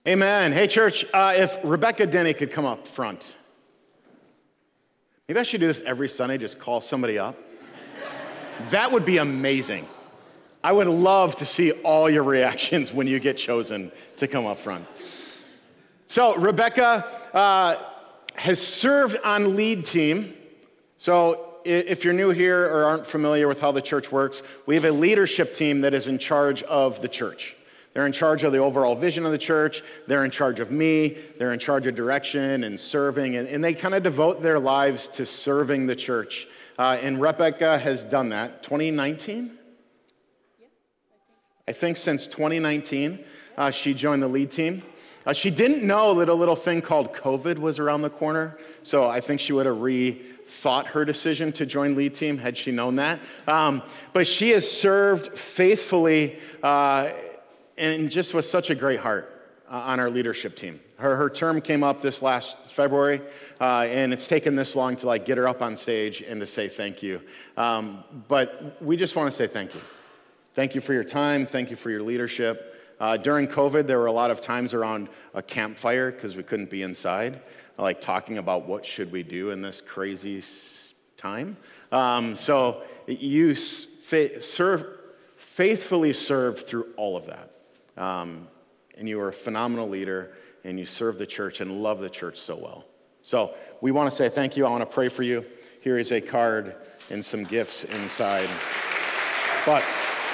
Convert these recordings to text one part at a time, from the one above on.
Amen. Hey, church, if Rebecca Denny could come up front. Maybe I should do this every Sunday, just call somebody up. That would be amazing. I would love to see all your reactions when you get chosen to come up front. So Rebecca has served on lead team. So if you're new here or aren't familiar with how the church works, we have a leadership team that is in charge of the church. They're in charge of the overall vision of the church. They're in charge of me. They're in charge of direction and serving. And they kind of devote their lives to serving the church. And Rebecca has done that. 2019? Yeah, I think since 2019, she joined the lead team. She didn't know that a little thing called COVID was around the corner. So I think she would have rethought her decision to join lead team had she known that. But she has served faithfully and just with such a great heart on our leadership team. Her term came up this last February, and it's taken this long to get her up on stage and to say thank you. But we just want to say thank you. Thank you for your time. Thank you for your leadership. During COVID, there were a lot of times around a campfire because we couldn't be inside, talking about what should we do in this crazy time. So you faithfully served through all of that. And you are a phenomenal leader, and you serve the church and love the church so well. So we want to say thank you. I want to pray for you. Here is a card and some gifts inside. But,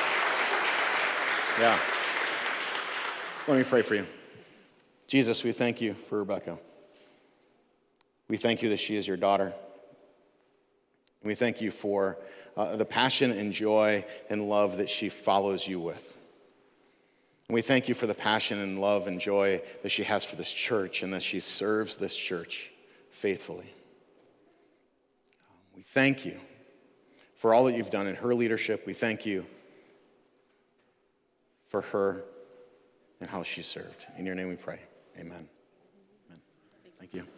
yeah, let me pray for you. Jesus, we thank you for Rebecca. We thank you that she is your daughter. And we thank you for the passion and joy and love that she follows you with. And we thank you for the passion and love and joy that she has for this church and that she serves this church faithfully. We thank you for all that you've done in her leadership. We thank you for her and how she served. In your name we pray. Amen. Amen. Thank you.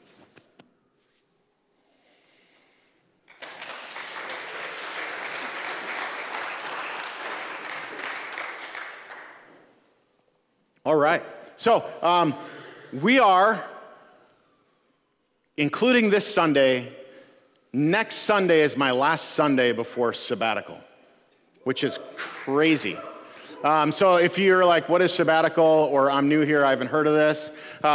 All right, so we are, including this Sunday, next Sunday is my last Sunday before sabbatical, which is crazy. So if you're like, what is sabbatical, or I'm new here, I haven't heard of this,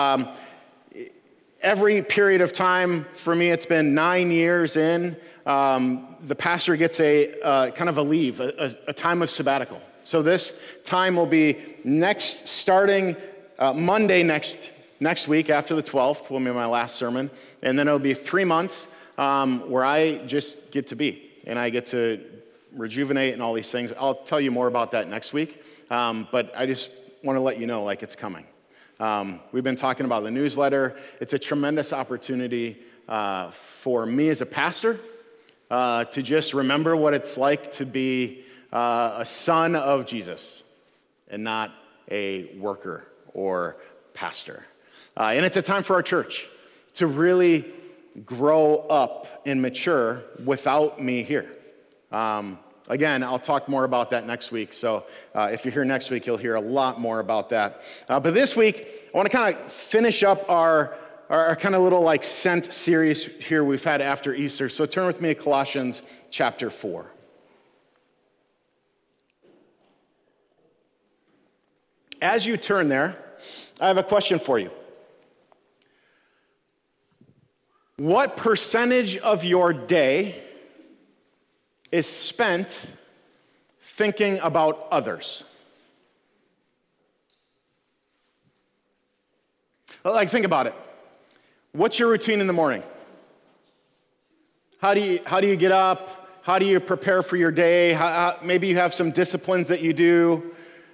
every period of time, for me it's been 9 years in, the pastor gets a kind of a leave, a time of sabbatical. So this time will be starting Monday next week after the 12th will be my last sermon. And then it'll be 3 months where I just get to be. And I get to rejuvenate and all these things. I'll tell you more about that next week. But I just want to let you know it's coming. We've been talking about the newsletter. It's a tremendous opportunity for me as a pastor to just remember what it's like to be a son of Jesus and not a worker or pastor. And it's a time for our church to really grow up and mature without me here. Again, I'll talk more about that next week. So if you're here next week, you'll hear a lot more about that. But this week, I want to kind of finish up our kind of little Sent series here we've had after Easter. So turn with me to Colossians chapter 4. As you turn there, I have a question for you. What percentage of your day is spent thinking about others? Think about it. What's your routine in the morning? How do you get up? How do you prepare for your day? Maybe you have some disciplines that you do.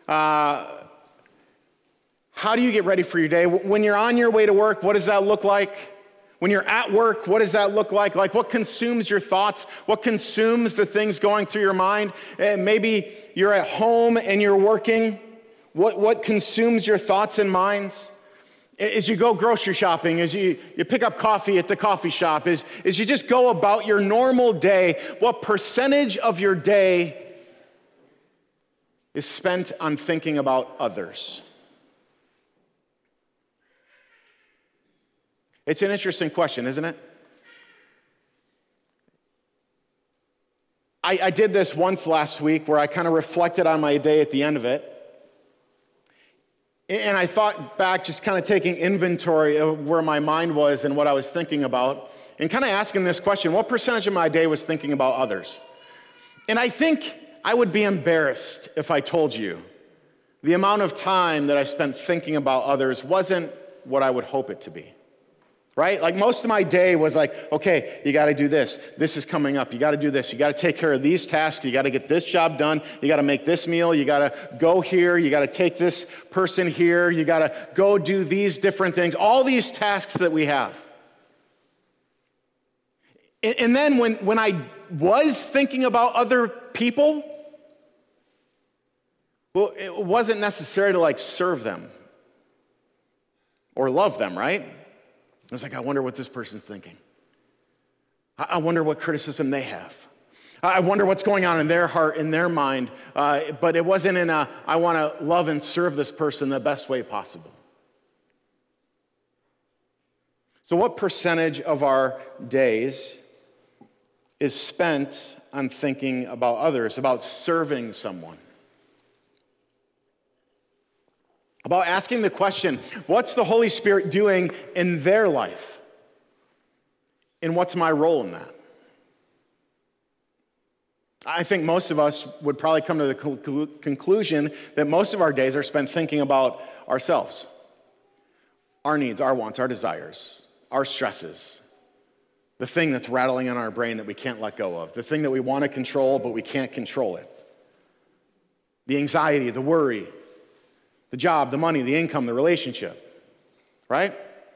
How do you get ready for your day? When you're on your way to work, what does that look like? When you're at work, what does that look like? What consumes your thoughts? What consumes the things going through your mind? Maybe you're at home and you're working. What consumes your thoughts and minds? As you go grocery shopping, as you pick up coffee at the coffee shop, as you just go about your normal day, what percentage of your day is spent on thinking about others? It's an interesting question, isn't it? I did this once last week where I kind of reflected on my day at the end of it. And I thought back, just kind of taking inventory of where my mind was and what I was thinking about, and kind of asking this question: what percentage of my day was thinking about others? And I think I would be embarrassed if I told you the amount of time that I spent thinking about others wasn't what I would hope it to be. Right? Like most of my day was like, okay, you got to do this. This is coming up. You got to do this. You got to take care of these tasks. You got to get this job done. You got to make this meal. You got to go here. You got to take this person here. You got to go do these different things. All these tasks that we have. And then when I was thinking about other people, well, it wasn't necessary to like serve them or love them, right? I was like, I wonder what this person's thinking. I wonder what criticism they have. I wonder what's going on in their heart, in their mind. But it wasn't in a, I want to love and serve this person the best way possible. So what percentage of our days is spent on thinking about others, about serving someone? About asking the question, what's the Holy Spirit doing in their life? And what's my role in that? I think most of us would probably come to the conclusion that most of our days are spent thinking about ourselves, our needs, our wants, our desires, our stresses, the thing that's rattling in our brain that we can't let go of, the thing that we want to control but we can't control it, the anxiety, the worry, the job, the money, the income, the relationship, right?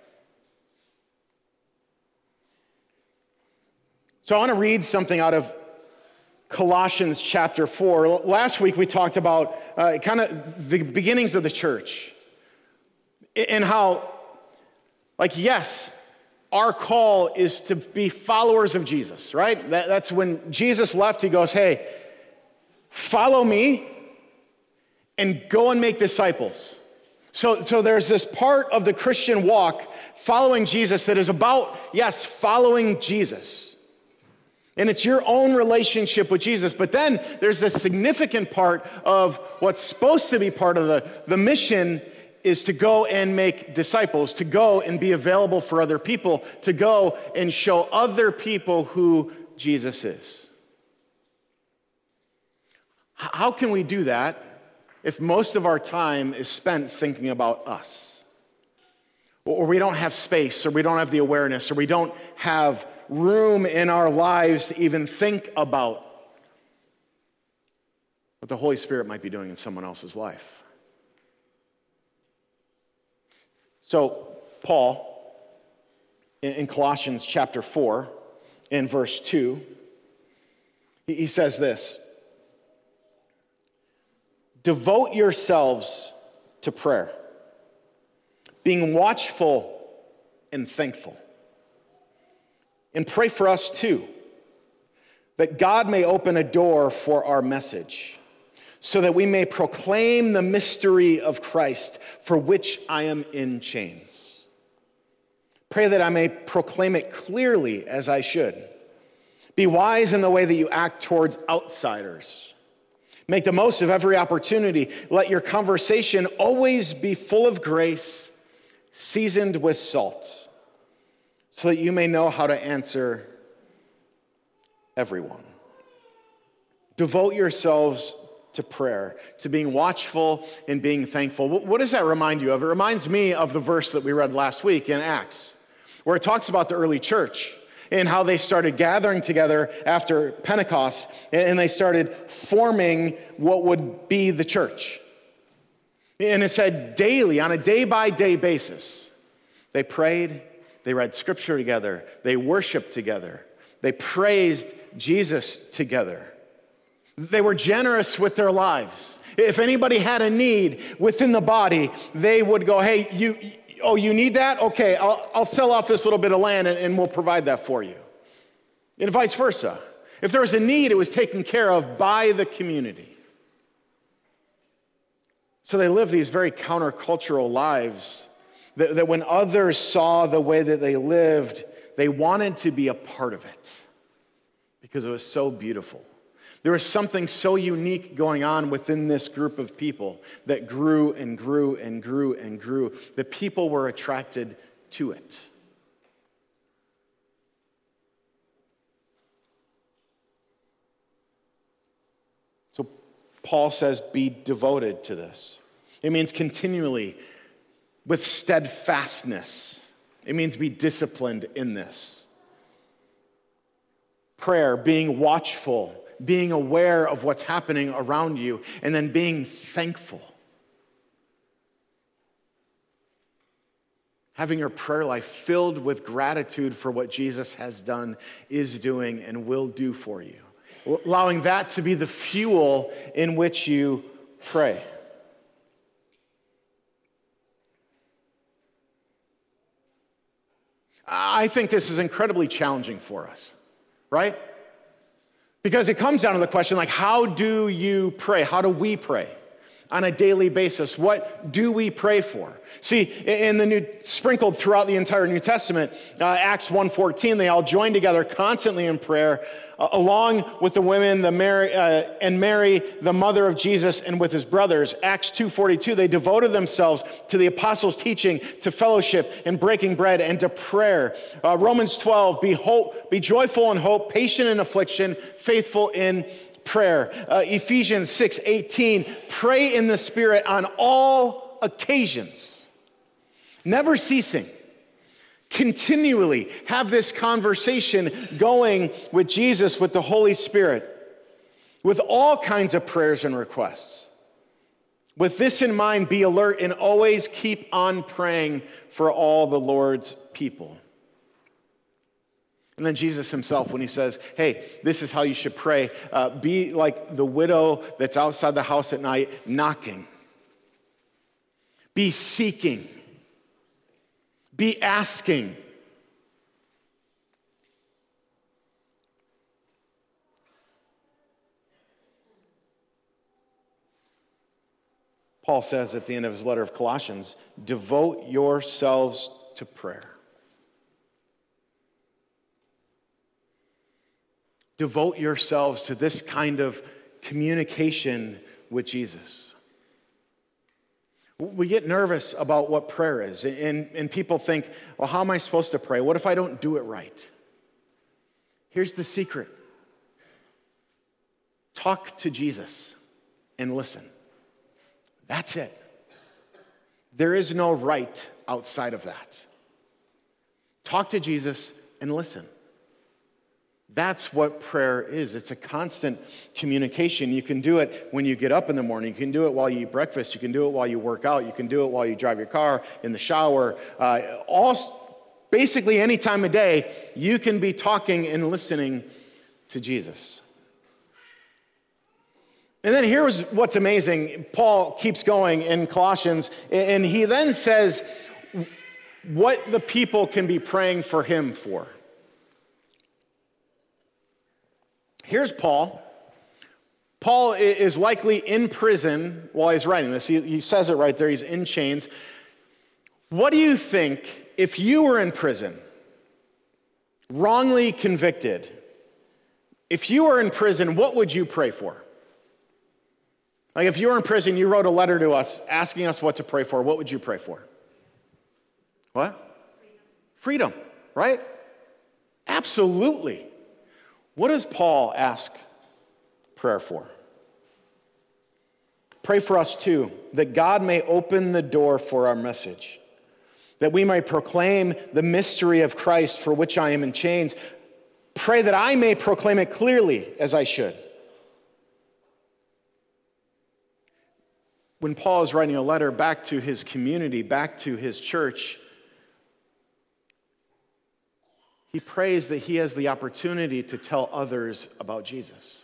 So I want to read something out of Colossians chapter 4. Last week we talked about kind of the beginnings of the church and how, like, yes, our call is to be followers of Jesus, right? That's when Jesus left, he goes, hey, follow me and go and make disciples. So there's this part of the Christian walk, following Jesus, that is about, yes, following Jesus. And it's your own relationship with Jesus. But then there's a significant part of what's supposed to be part of the mission is to go and make disciples, to go and be available for other people, to go and show other people who Jesus is. How can we do that if most of our time is spent thinking about us? Or we don't have space, or we don't have the awareness, or we don't have room in our lives to even think about what the Holy Spirit might be doing in someone else's life. So, Paul, in Colossians chapter 4, in verse 2, he says this: devote yourselves to prayer, being watchful and thankful. And pray for us too, that God may open a door for our message, so that we may proclaim the mystery of Christ, for which I am in chains. Pray that I may proclaim it clearly as I should. Be wise in the way that you act towards outsiders. Make the most of every opportunity. Let your conversation always be full of grace, seasoned with salt, so that you may know how to answer everyone. Devote yourselves to prayer, to being watchful and being thankful. What does that remind you of? It reminds me of the verse that we read last week in Acts, where it talks about the early church and how they started gathering together after Pentecost, and they started forming what would be the church. And it said daily, on a day-by-day basis, they prayed, they read scripture together, they worshiped together, they praised Jesus together. They were generous with their lives. If anybody had a need within the body, they would go, hey, you need that? Okay, I'll sell off this little bit of land and we'll provide that for you. And vice versa. If there was a need, it was taken care of by the community. So they lived these very countercultural lives That when others saw the way that they lived, they wanted to be a part of it because it was so beautiful. There was something so unique going on within this group of people that grew and grew and grew and grew. The people were attracted to it. So Paul says, be devoted to this. It means continually with steadfastness. It means be disciplined in this. Prayer, being watchful, being aware of what's happening around you, and then being thankful. Having your prayer life filled with gratitude for what Jesus has done, is doing, and will do for you. Allowing that to be the fuel in which you pray. I think this is incredibly challenging for us, right? Because it comes down to the question, like, how do you pray? How do we pray on a daily basis? What do we pray for? See, in the sprinkled throughout the entire New Testament, Acts 1:14, they all joined together constantly in prayer, along with the women, and Mary, the mother of Jesus, and with his brothers. Acts 2:42, they devoted themselves to the apostles' teaching, to fellowship, and breaking bread, and to prayer. Romans 12, be joyful in hope, patient in affliction, faithful in prayer. Ephesians 6:18, pray in the Spirit on all occasions, never ceasing. Continually have this conversation going with Jesus, with the Holy Spirit, with all kinds of prayers and requests. With this in mind, be alert and always keep on praying for all the Lord's people. And then Jesus himself, when he says, hey, this is how you should pray, be like the widow that's outside the house at night knocking. Be seeking. Be asking. Paul says at the end of his letter of Colossians, devote yourselves to prayer. Devote yourselves to this kind of communication with Jesus. We get nervous about what prayer is, and people think, well, how am I supposed to pray? What if I don't do it right? Here's the secret. Talk to Jesus and listen. That's it. There is no right outside of that. Talk to Jesus and listen. That's what prayer is. It's a constant communication. You can do it when you get up in the morning. You can do it while you eat breakfast. You can do it while you work out. You can do it while you drive your car, in the shower. Basically any time of day, you can be talking and listening to Jesus. And then here's what's amazing. Paul keeps going in Colossians, and he then says what the people can be praying for him for. Here's Paul. Paul is likely in prison while he's writing this. He says it right there. He's in chains. What do you think if you were in prison, wrongly convicted? If you were in prison, what would you pray for? Like if you were in prison, you wrote a letter to us asking us what to pray for, what would you pray for? What? Freedom, right? Absolutely. What does Paul ask prayer for? Pray for us too, that God may open the door for our message, that we might proclaim the mystery of Christ for which I am in chains. Pray that I may proclaim it clearly as I should. When Paul is writing a letter back to his community, back to his church, he prays that he has the opportunity to tell others about Jesus.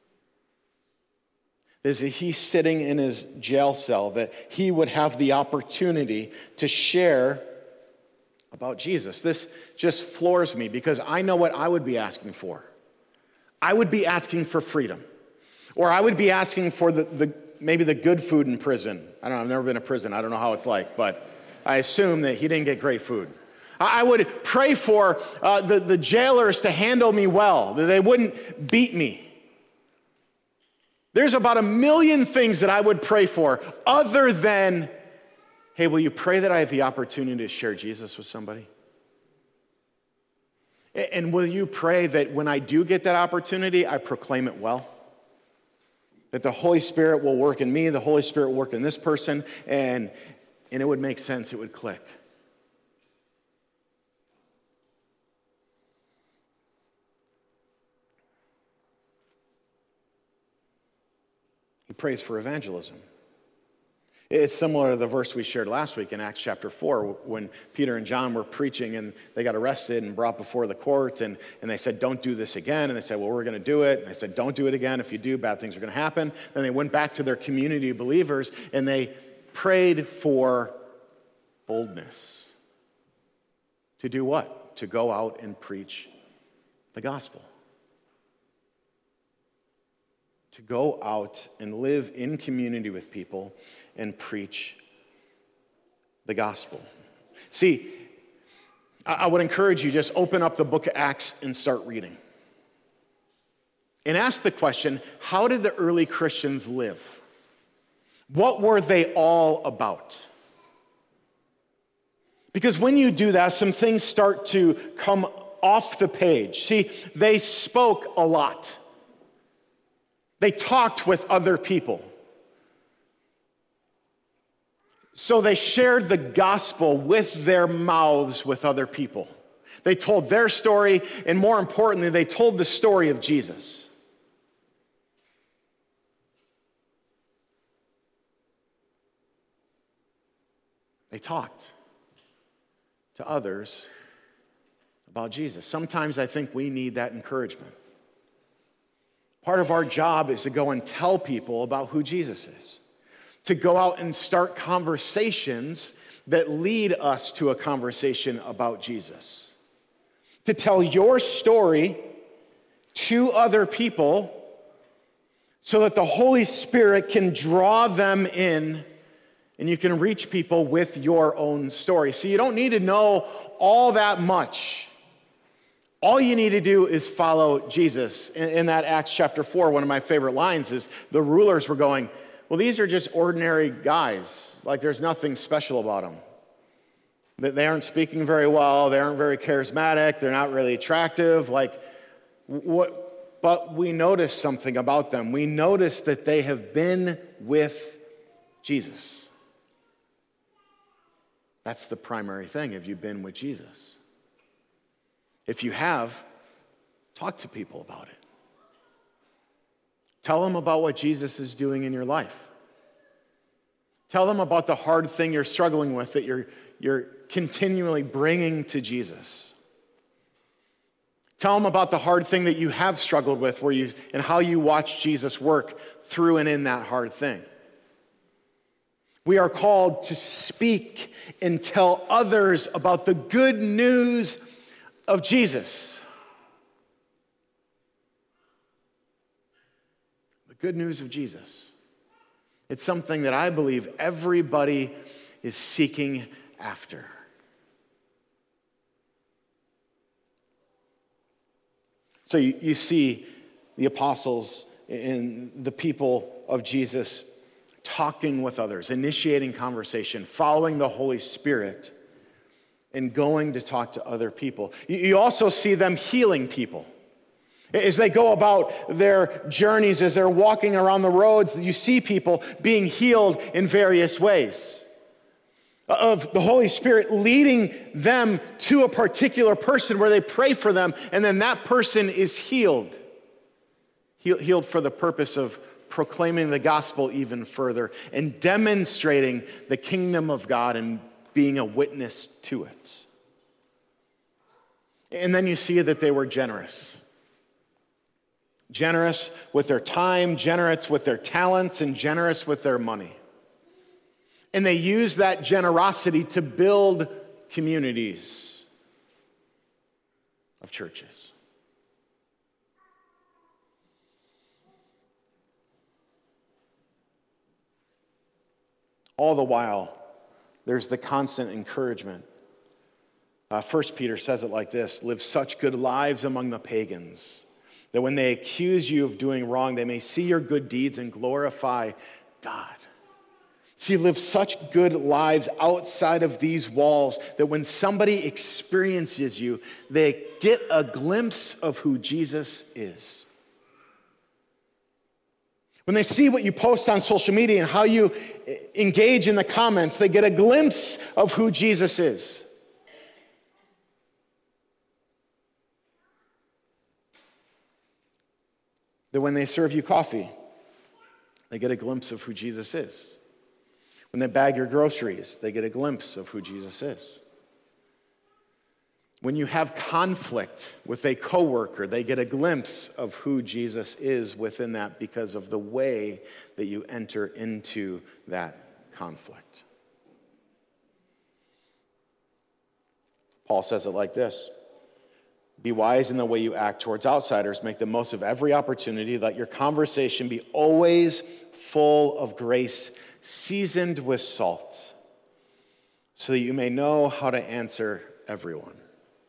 As he's sitting in his jail cell, that he would have the opportunity to share about Jesus. This just floors me because I know what I would be asking for. I would be asking for freedom. Or I would be asking for maybe the good food in prison. I don't know, I've never been to prison. I don't know how it's like, but I assume that he didn't get great food. I would pray for the jailers to handle me well, that they wouldn't beat me. There's about 1 million things that I would pray for other than, hey, will you pray that I have the opportunity to share Jesus with somebody? And will you pray that when I do get that opportunity, I proclaim it well? That the Holy Spirit will work in me, the Holy Spirit will work in this person, and it would make sense, it would click. He prays for evangelism. It's similar to the verse we shared last week in Acts chapter 4 when Peter and John were preaching and they got arrested and brought before the court and they said, don't do this again. And they said, well, we're going to do it. And they said, don't do it again. If you do, bad things are going to happen. Then they went back to their community of believers and they prayed for boldness. To do what? To go out and preach the gospel. To go out and live in community with people and preach the gospel. See, I would encourage you, just open up the book of Acts and start reading. And ask the question, how did the early Christians live? What were they all about? Because when you do that, some things start to come off the page. See, they spoke a lot. They talked with other people. So they shared the gospel with their mouths with other people. They told their story, and more importantly, they told the story of Jesus. They talked to others about Jesus. Sometimes I think we need that encouragement. Part of our job is to go and tell people about who Jesus is. To go out and start conversations that lead us to a conversation about Jesus. To tell your story to other people so that the Holy Spirit can draw them in and you can reach people with your own story. See, you don't need to know all that much. All you need to do is follow Jesus. In that Acts chapter 4, one of my favorite lines is the rulers were going, well, these are just ordinary guys. Like there's nothing special about them. They aren't speaking very well. They aren't very charismatic. They're not really attractive. Like what? But we notice something about them. We notice that they have been with Jesus. That's the primary thing. Have you been with Jesus? If you have, talk to people about it. Tell them about what Jesus is doing in your life. Tell them about the hard thing you're struggling with that you're continually bringing to Jesus. Tell them about the hard thing that you have struggled with and how you watch Jesus work through and in that hard thing. We are called to speak and tell others about the good news of Jesus. The good news of Jesus. It's something that I believe everybody is seeking after. So you see the apostles and the people of Jesus talking with others, initiating conversation, following the Holy Spirit, and going to talk to other people. You also see them healing people. As they go about their journeys, as they're walking around the roads, you see people being healed in various ways. Of the Holy Spirit leading them to a particular person where they pray for them, and then that person is healed. Healed for the purpose of proclaiming the gospel even further and demonstrating the kingdom of God and being a witness to it. And then you see that they were generous. Generous with their time, generous with their talents, and generous with their money. And they used that generosity to build communities of churches. All the while, There's the constant encouragement. 1 Peter says it like this: live such good lives among the pagans that when they accuse you of doing wrong, they may see your good deeds and glorify God. See, live such good lives outside of these walls that when somebody experiences you, they get a glimpse of who Jesus is. When they see what you post on social media and how you engage in the comments, they get a glimpse of who Jesus is. That when they serve you coffee, they get a glimpse of who Jesus is. When they bag your groceries, they get a glimpse of who Jesus is. When you have conflict with a coworker, they get a glimpse of who Jesus is within that because of the way that you enter into that conflict. Paul says it like this: be wise in the way you act towards outsiders. Make the most of every opportunity. Let your conversation be always full of grace, seasoned with salt, so that you may know how to answer everyone.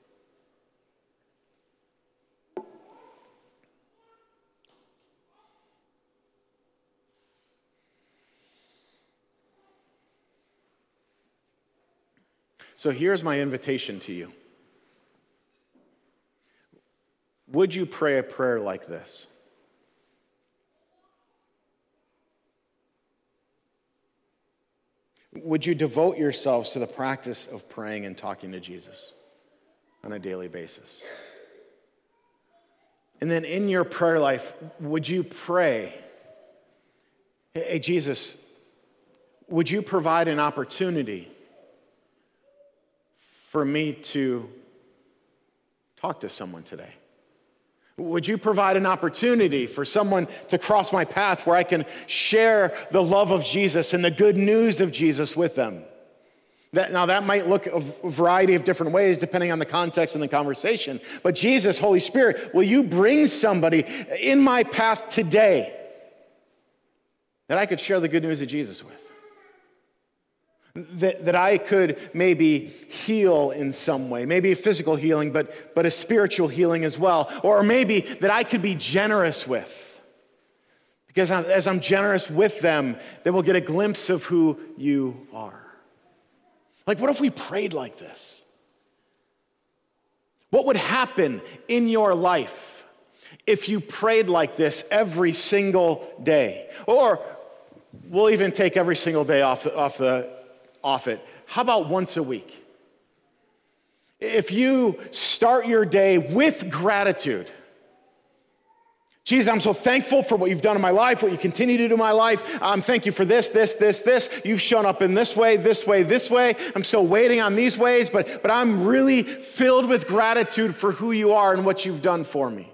So here's my invitation to you. Would you pray a prayer like this? Would you devote yourselves to the practice of praying and talking to Jesus on a daily basis? And then in your prayer life, would you pray, hey, Jesus, would you provide an opportunity for me to talk to someone today? Would you provide an opportunity for someone to cross my path where I can share the love of Jesus and the good news of Jesus with them? That might look a variety of different ways depending on the context and the conversation. But Jesus, Holy Spirit, will you bring somebody in my path today that I could share the good news of Jesus with? That I could maybe heal in some way, maybe a physical healing, but a spiritual healing as well. Or maybe that I could be generous with. Because as I'm generous with them, they will get a glimpse of who you are. Like, what if we prayed like this? What would happen in your life if you prayed like this every single day? Or we'll even take every single day off it. How about once a week? If you start your day with gratitude. Jesus, I'm so thankful for what you've done in my life, what you continue to do in my life. Thank you for this. You've shown up in this way. I'm still waiting on these ways, but I'm really filled with gratitude for who you are and what you've done for me.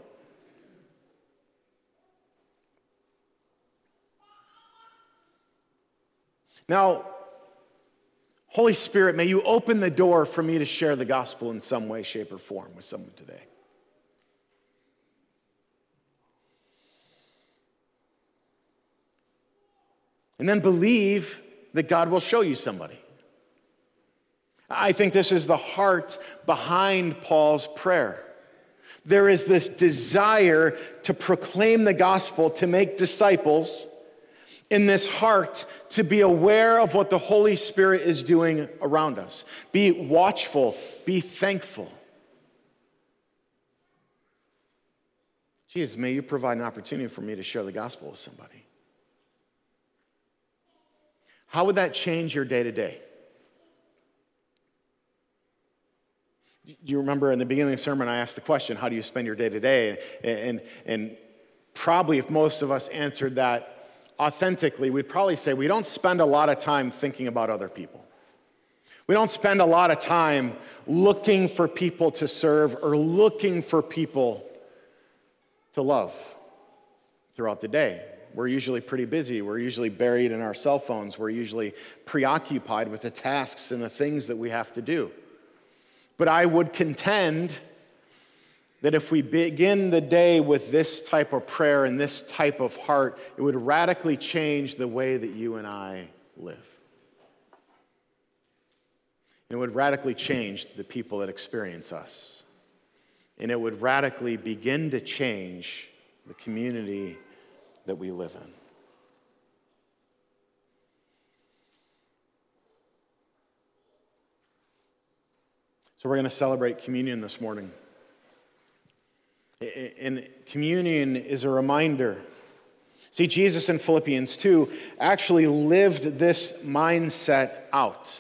Now, Holy Spirit, may you open the door for me to share the gospel in some way, shape, or form with someone today. And then believe that God will show you somebody. I think this is the heart behind Paul's prayer. There is this desire to proclaim the gospel, to make disciples, in this heart to be aware of what the Holy Spirit is doing around us. Be watchful, be thankful. Jesus, may you provide an opportunity for me to share the gospel with somebody. How would that change your day-to-day? Do you remember in the beginning of the sermon I asked the question, how do you spend your day-to-day? And probably if most of us answered that authentically, we'd probably say we don't spend a lot of time thinking about other people. We don't spend a lot of time looking for people to serve or looking for people to love throughout the day. We're usually pretty busy. We're usually buried in our cell phones. We're usually preoccupied with the tasks and the things that we have to do. But I would contend that if we begin the day with this type of prayer and this type of heart, it would radically change the way that you and I live. And it would radically change the people that experience us. And it would radically begin to change the community that we live in. So we're going to celebrate communion this morning. And communion is a reminder. See, Jesus in Philippians 2 actually lived this mindset out.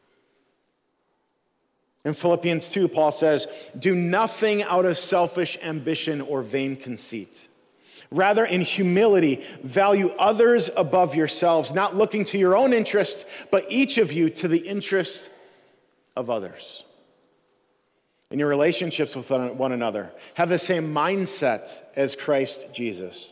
In Philippians 2, Paul says, "Do nothing out of selfish ambition or vain conceit. Rather, in humility, value others above yourselves, not looking to your own interests, but each of you to the interest of others." In your relationships with one another, have the same mindset as Christ Jesus,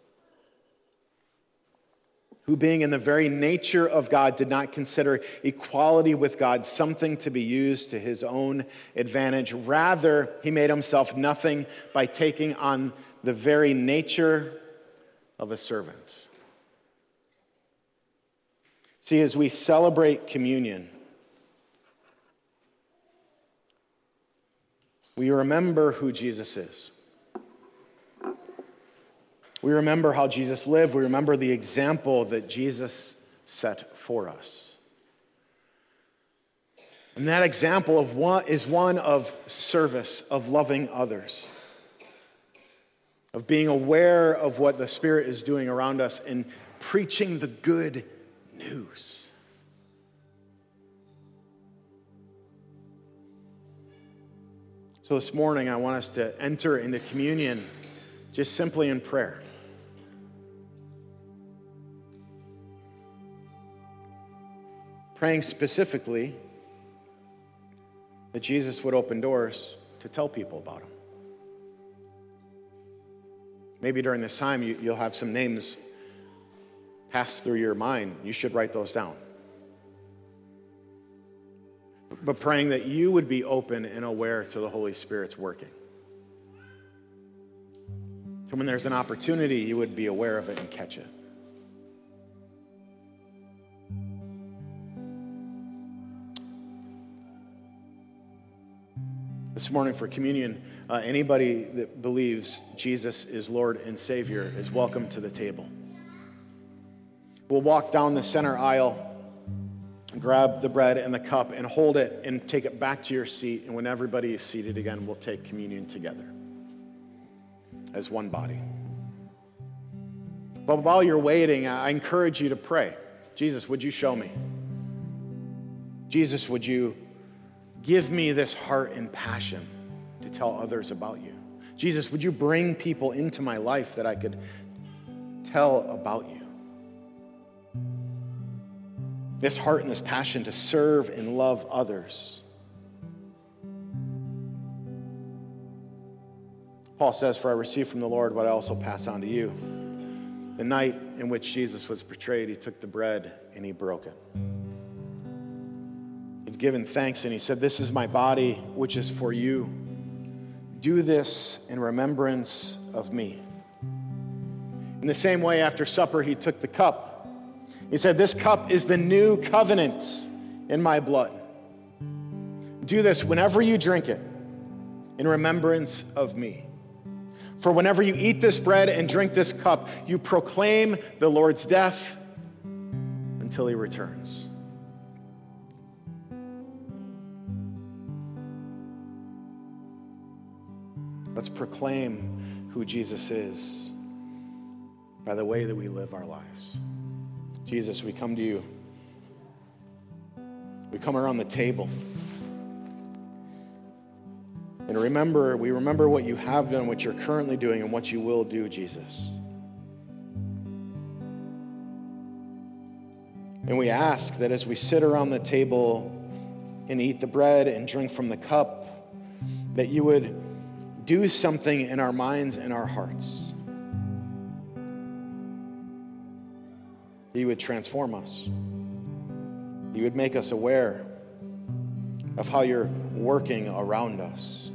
who being in the very nature of God did not consider equality with God something to be used to his own advantage. Rather, he made himself nothing by taking on the very nature of a servant. See, as we celebrate communion, we remember who Jesus is. We remember how Jesus lived. We remember the example that Jesus set for us. And that example is one of service, of loving others, of being aware of what the Spirit is doing around us and preaching the good news. So this morning, I want us to enter into communion just simply in prayer. Praying specifically that Jesus would open doors to tell people about him. Maybe during this time, you'll have some names pass through your mind. You should write those down. But praying that you would be open and aware to the Holy Spirit's working. So when there's an opportunity, you would be aware of it and catch it. This morning for communion, anybody that believes Jesus is Lord and Savior is welcome to the table. We'll walk down the center aisle, grab the bread and the cup and hold it and take it back to your seat. And when everybody is seated again, we'll take communion together as one body. But while you're waiting, I encourage you to pray. Jesus, would you show me? Jesus, would you give me this heart and passion to tell others about you? Jesus, would you bring people into my life that I could tell about you? This heart and this passion to serve and love others. Paul says, "For I received from the Lord what I also pass on to you. The night in which Jesus was betrayed, he took the bread and he broke it. He'd given thanks and he said, 'This is my body, which is for you. Do this in remembrance of me.' In the same way, after supper, he took the cup. He said, 'This cup is the new covenant in my blood. Do this whenever you drink it in remembrance of me. For whenever you eat this bread and drink this cup, you proclaim the Lord's death until he returns.'" Let's proclaim who Jesus is by the way that we live our lives. Jesus, we come to you. We come around the table. And we remember what you have done, what you're currently doing, and what you will do, Jesus. And we ask that as we sit around the table and eat the bread and drink from the cup, that you would do something in our minds and our hearts. You would transform us. You would make us aware of how you're working around us.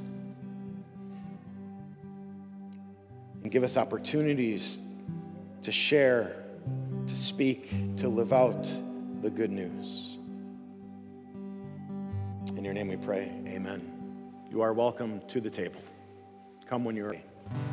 And give us opportunities to share, to speak, to live out the good news. In your name we pray, amen. You are welcome to the table. Come when you're ready.